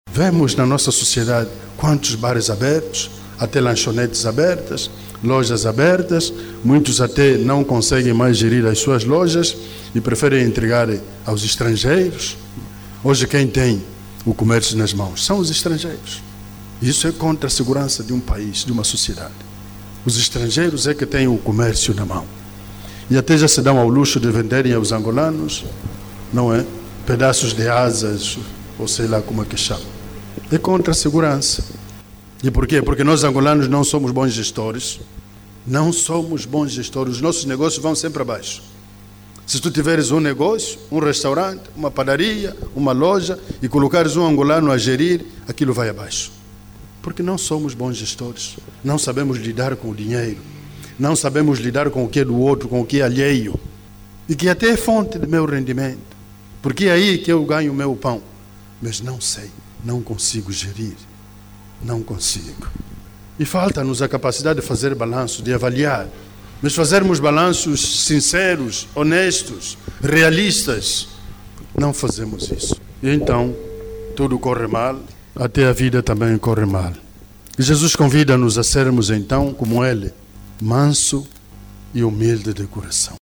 Vemos na nossa sociedade quantos bares abertos, até lanchonetes abertas, lojas abertas, muitos até não conseguem mais gerir as suas lojas e preferem entregar aos estrangeiros. Hoje quem tem o comércio nas mãos são os estrangeiros. Isso é contra a segurança de um país, de uma sociedade. Os estrangeiros é que têm o comércio na mão. E até já se dão ao luxo de venderem aos angolanos, não é? Pedaços de asas, ou sei lá como é que chama. É contra a segurança. E por quê? Porque nós angolanos não somos bons gestores. Não somos bons gestores. Os nossos negócios vão sempre abaixo. Se tu tiveres um negócio, um restaurante, uma padaria, uma loja e colocares um angolano a gerir, aquilo vai abaixo. Porque não somos bons gestores. Não sabemos lidar com o dinheiro. Não sabemos lidar com o que é do outro, com o que é alheio. E que até é fonte do meu rendimento. Porque é aí que eu ganho o meu pão. Mas não sei, não consigo gerir. Não consigo. E falta-nos a capacidade de fazer balanço, de avaliar. Mas fazermos balanços sinceros, honestos, realistas. Não fazemos isso. E então, tudo corre mal, até a vida também corre mal. E Jesus convida-nos a sermos então, como Ele, manso e humilde de coração.